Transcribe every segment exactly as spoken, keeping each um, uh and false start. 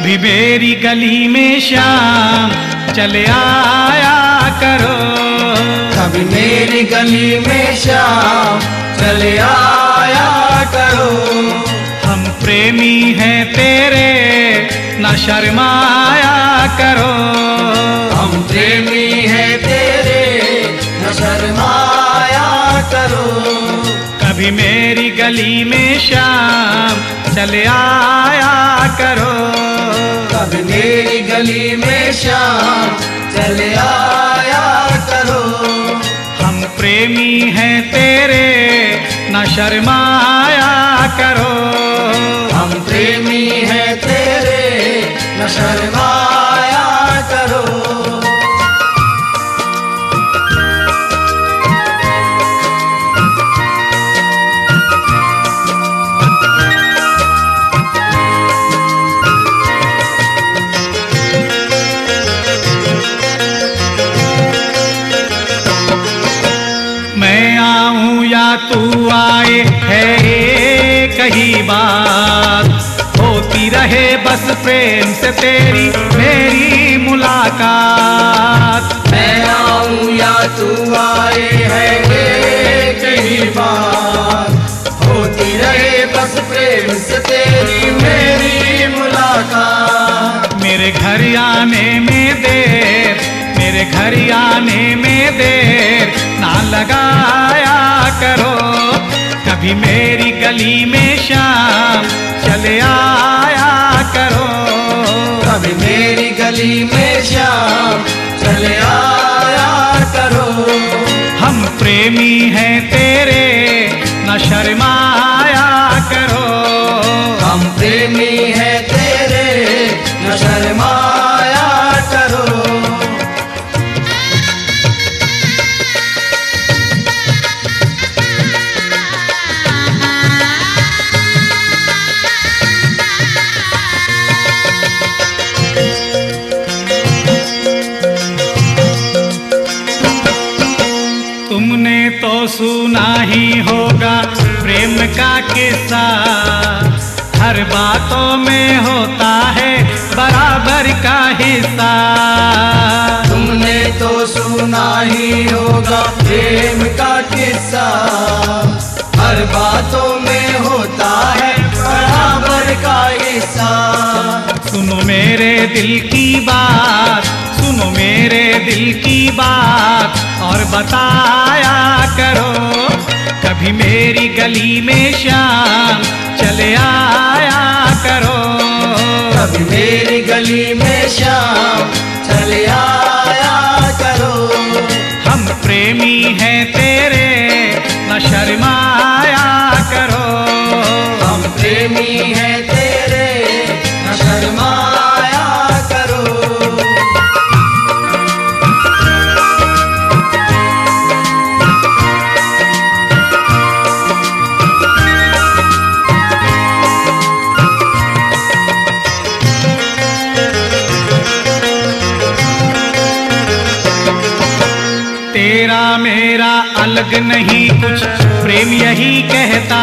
कभी मेरी गली में शाम चले आया करो, कभी मेरी गली में शाम चले आया करो। हम प्रेमी हैं तेरे न शर्माया करो, हम प्रेमी हैं तेरे न शर्माया करो। कभी मेरी गली में शाम चले आया करो, कभी मेरी गली में शाम चले आया करो। हम प्रेमी हैं तेरे न शर्माया करो, हम प्रेमी हैं तेरे न शर्माया करो। मैं आऊं या तू आए है एक ही बात, होती रहे बस प्रेम से तेरी मेरी मुलाकात। मैं आऊं या तू आए है एक ही बात, होती रहे बस प्रेम से तेरी मेरी मुलाकात। मेरे घर आने में देर, मेरे घर आने में देर ना लगाया करो, कभी मेरी गली में शाम चले आया करो, कभी मेरी गली में शाम चले आया करो। हम प्रेमी हैं तेरे न शर्माया करो, हम प्रेमी हैं तेरे न शर्माया करो। तुमने तो सुना ही होगा प्रेम का किस्सा, हर बातों में होता है बराबर का हिस्सा। तुमने तो सुना ही होगा प्रेम का किस्सा, हर बातों में होता है बराबर का हिस्सा। सुनो मेरे दिल की बात, सुनो मेरे दिल की बात और बताया करो, कभी मेरी गली में शाम चले आया करो, कभी मेरी गली में शाम चले आया करो। हम प्रेमी हैं तेरे न शर्माया करो, हम प्रेमी हैं तेरे न शर्माया करो। तेरा मेरा अलग नहीं कुछ प्रेम यही कहता,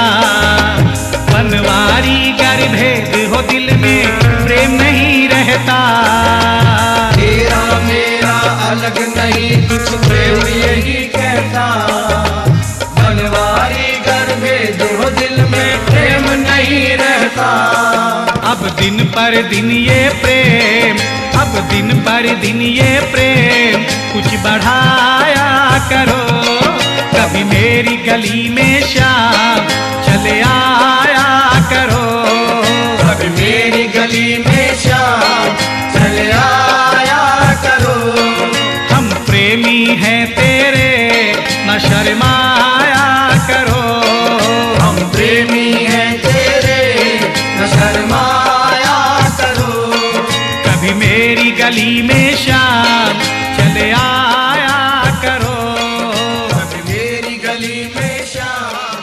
बनवारी गर भेद हो दिल में प्रेम नहीं रहता। तेरा मेरा अलग नहीं कुछ प्रेम यही कहता, बनवारी गर भेद हो दिल में प्रेम नहीं रहता। अब दिन पर दिन ये प्रेम, अब दिन पर दिन ये प्रेम कुछ बढ़ाया करो, कभी मेरी गली में शाम चले आया करो, कभी मेरी गली में शाम चले आया करो। हम प्रेमी हैं तेरे न शर्माया करो, हम प्रेमी हैं तेरे न शर्माया करो। कभी मेरी गली में शाम चले आया करो, कभी मेरी गली में शाम